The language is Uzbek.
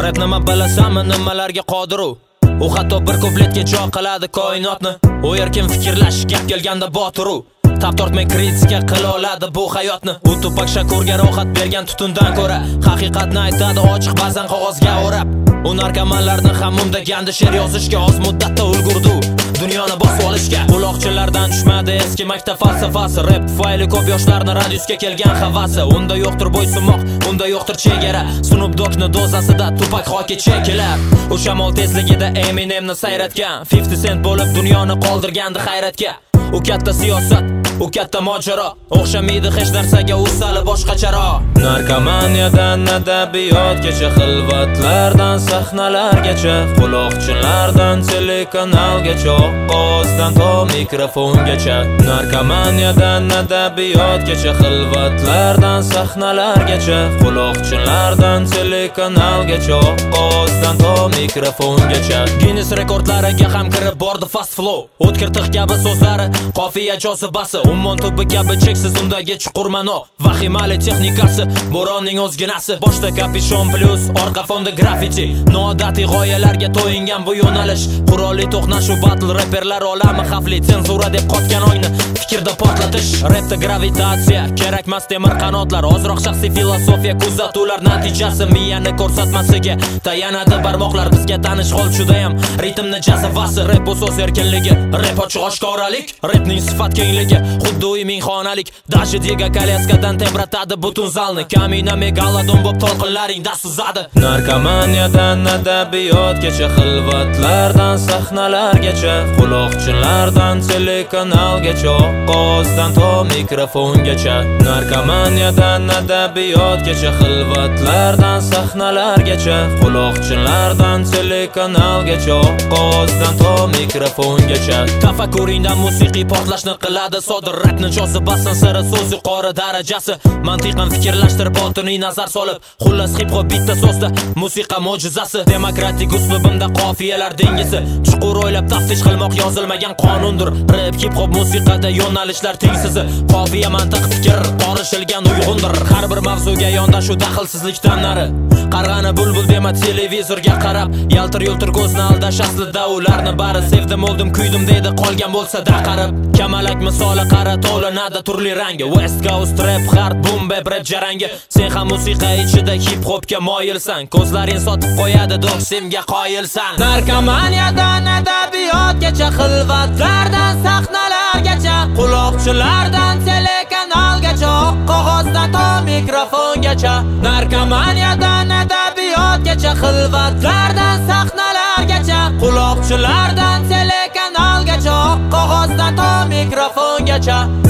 Rap nima bilasanmi, nimalarga qodir u? U hatto bir kupletga jo qiladi koinotni. U erkin fikrlash, gap kelganda botir u. Tap tortmay kritika qila oladi bu hayotni. U Tupac Shakurga rohat bergan tutundan ko'ra haqiqatni aytadi ochiq, ba'zan qog'ozga o'rab. U narkomanlarni ham undagandi she'r yozishga, oz muddatda ulgurdi dunyoni bosib olishga. Quloqchilardan tushmadi eski maktab falsafasi. Rap tufayli ko'p yoshlarni radiusga kelgan havasi. Unda yo'qdir bo'ysunmoq, unda yo'qdir chegara. Snoop Dogg'ni dozasida Tupac hoki chekilar. U shamol tezligida Eminemni sayratgan, 50 Cent bo'lib dunyoni qoldirgandi hayratga. U katta siyosat, u katta mojaro, o'xshamaydi hech narsaga, u sali boshqacharoq. Narkomaniyadan adabiyotgacha, xilvatlardan sahnalargacha, quloqchinlardan telekanalgacha, ovozdan to mikrofongacha. Narkomaniyadan adabiyotgacha, xilvatlardan sahnalargacha, quloqchinlardan telekanalgacha, ovozdan to mikrofongacha. Guinness rekordlariga ham kirib bordi fast flow. O'tkir tig' kabi so'zlari, qofiya jozibasi, ummon tubi kabi cheksiz undagi chuqur ma'no. Vahimali texnikasi, bo'ronning o'zginasi. Boshda kapishon plus, orqa fonda graffiti. Noodatiy g'oyalarga to'yingan bu yo'nalish. Qurolli to'qnashuv, battle rapperlar olami xavfli. Senzura deb qotgan oyni fikrda portlatish. Rapda gravitatsiya, kerakmas temir qanotlar. Ozroq shaxsiy filosofiya, kuzatuvlar natijasi. Miyani ko'rsatmasiga tayanadi barmoqlar. Bizga tanish hol judayam ritmni jazavasi. Rap bu so'z erkinligi, rap ochiq oshkoralik. Rapning sifat kengligi, xuddi uy mingxonalik. Dashidga kolyaskadan tebratadi butun zalni. Kamina megalodon bo'p to'lqinlaringda suzadi. Narkomaniyadan adabiyotgacha, xilvatlardan sahnalargacha, quloqchinlardan telekanalgacha, ovozdan to mikrofongacha. Narkomaniyadan adabiyotgacha, xilvatlardan sahnalargacha, quloqchinlardan telekanalgacha, ovozdan to mikrofongacha. Tafakkuringdan musiqiy portlashni qiladi sodir. Rapni jozibasin siri, so'z yuqori darajasi. Mantiqan fikrlashtirib, botiniy nazar solib. Xullas hip hop bitta so'zda, musiqa mo'jizasi. Demokratik uslubimda qofiyalar dengizi. Chuqur o'ylab taftish qilmoq yozilmagan qonundir. Rap hip hop musiqada yo'nalishlar tengsizi. Qofiya, mantiq, fikr qorishilgan uyg'undir. Har bir mavzuga yondashuv daxlsizlikdan nari. Qarg'ani bulbul dema televizorga qarab, yaltir-yultir ko'zni aldash aslida ularni bari. Sevdim, o'ldim, kuydim deydi qolgan bo'lsa da qarib. Kamalak misoli qara to'lanadi turli rangi. West Coast rap, hard boom bap rap jarangi. Sen ham musiqa ichida hip hopga moyilsan. Ko'zlaring sotib qo'yadi doksimga qoyilsan. Narkomaniyadan adabiyotgacha, xilvatlardan sahnalargacha, quloqchilardan telekanalgacha, qog'ozdan to mikrofongacha. Narkomaniyadan adabiyotgacha, xilvatlardan sahnalargacha, quloqchilardan telekanalgacha, qog'ozdan to mikrofongacha.